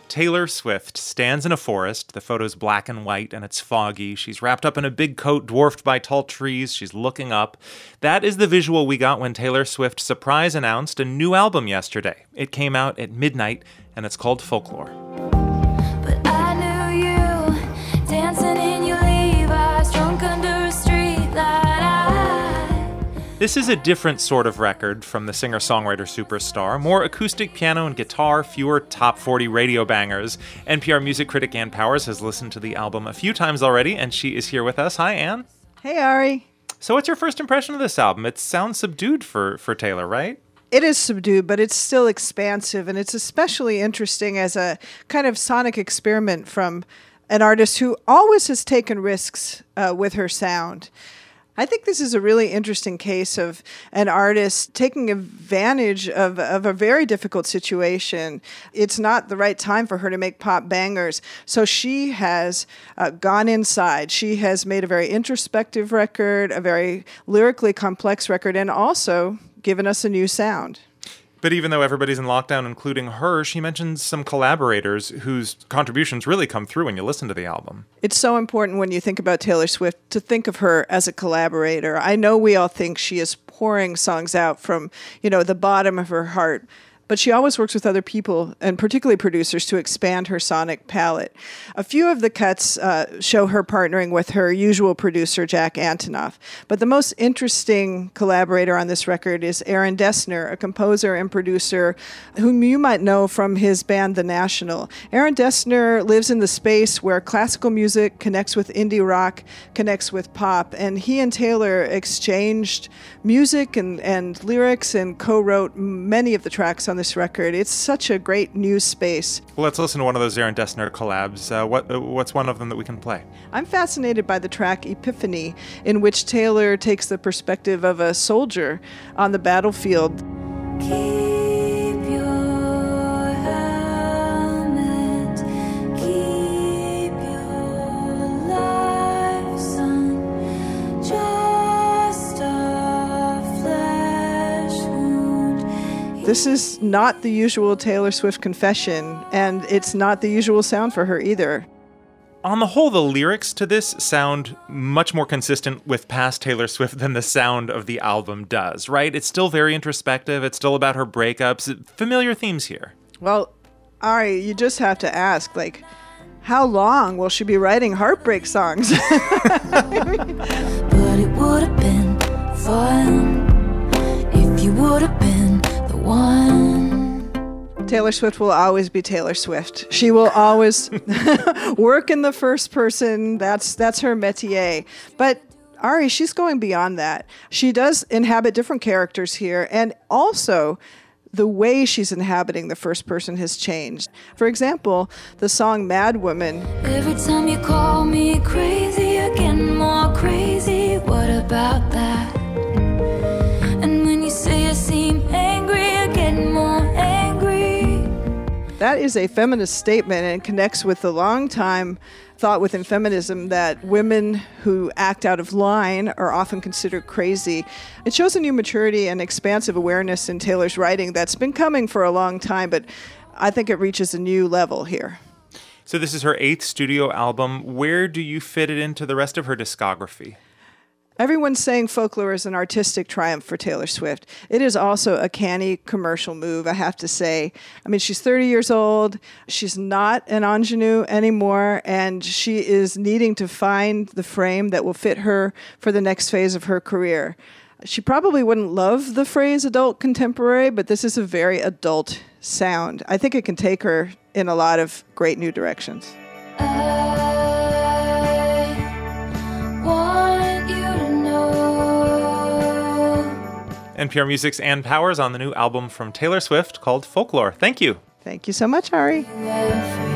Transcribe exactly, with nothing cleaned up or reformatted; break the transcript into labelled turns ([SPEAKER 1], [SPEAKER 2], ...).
[SPEAKER 1] Taylor Swift stands in a forest. The photo's black and white and it's foggy. She's wrapped up in a big coat dwarfed by tall trees. She's looking up. That is the visual we got when Taylor Swift surprise announced a new album yesterday. It came out at midnight and it's called Folklore.
[SPEAKER 2] But I knew you dancing in your Levi's, drunk under a street light.
[SPEAKER 1] This is a different sort of record from the singer-songwriter superstar. More acoustic piano and guitar, fewer top forty radio bangers. N P R music critic Ann Powers has listened to the album a few times already, and she is here with us. Hi, Ann.
[SPEAKER 3] Hey, Ari.
[SPEAKER 1] So what's your first impression of this album? It sounds subdued for, for Taylor, right?
[SPEAKER 3] It is subdued, but it's still expansive, and it's especially interesting as a kind of sonic experiment from an artist who always has taken risks uh, with her sound. I think this is a really interesting case of an artist taking advantage of, of a very difficult situation. It's not the right time for her to make pop bangers. So she has uh, gone inside. She has made a very introspective record, a very lyrically complex record, and also given us a new sound.
[SPEAKER 1] But even though everybody's in lockdown, including her, she mentions some collaborators whose contributions really come through when you listen to the album.
[SPEAKER 3] It's so important when you think about Taylor Swift to think of her as a collaborator. I know we all think she is pouring songs out from, you know, the bottom of her heart, but she always works with other people, and particularly producers, to expand her sonic palette. A few of the cuts uh, show her partnering with her usual producer, Jack Antonoff. But the most interesting collaborator on this record is Aaron Dessner, a composer and producer whom you might know from his band, The National. Aaron Dessner lives in the space where classical music connects with indie rock, connects with pop, and he and Taylor exchanged music and, and lyrics and co-wrote many of the tracks on this record. It's such a great new space.
[SPEAKER 1] Well, let's listen to one of those Aaron Dessner collabs. Uh, what uh, What's one of them that we can play?
[SPEAKER 3] I'm fascinated by the track Epiphany, in which Taylor takes the perspective of a soldier on the battlefield.
[SPEAKER 2] Keep your helmet, keep your life, son, just a flesh wound.
[SPEAKER 3] This is not the usual Taylor Swift confession, and it's not the usual sound for her either.
[SPEAKER 1] On the whole, the lyrics to this sound much more consistent with past Taylor Swift than the sound of the album does, right? It's still very introspective. It's still about her breakups. Familiar themes here.
[SPEAKER 3] Well, Ari, you just have to ask, like, how long will she be writing heartbreak songs?
[SPEAKER 2] But it would have been fun if you would have been the one.
[SPEAKER 3] Taylor Swift will always be Taylor Swift. She will always work in the first person. That's that's her métier. But Ari, she's going beyond that. She does inhabit different characters here, and also the way she's inhabiting the first person has changed. For example, the song Mad Woman.
[SPEAKER 2] Every time you call me crazy, again more crazy. What about that? And when you say I seem angry, again more angry.
[SPEAKER 3] That is a feminist statement and connects with the long-time thought within feminism that women who act out of line are often considered crazy. It shows a new maturity and expansive awareness in Taylor's writing that's been coming for a long time, but I think it reaches a new level here.
[SPEAKER 1] So this is her eighth studio album. Where do you fit it into the rest of her discography?
[SPEAKER 3] Everyone's saying Folklore is an artistic triumph for Taylor Swift. It is also a canny commercial move, I have to say. I mean, she's thirty years old. She's not an ingenue anymore, and she is needing to find the frame that will fit her for the next phase of her career. She probably wouldn't love the phrase adult contemporary, but this is a very adult sound. I think it can take her in a lot of great new directions.
[SPEAKER 1] N P R Music's Ann Powers on the new album from Taylor Swift called Folklore. Thank you.
[SPEAKER 3] Thank you so much, Ari.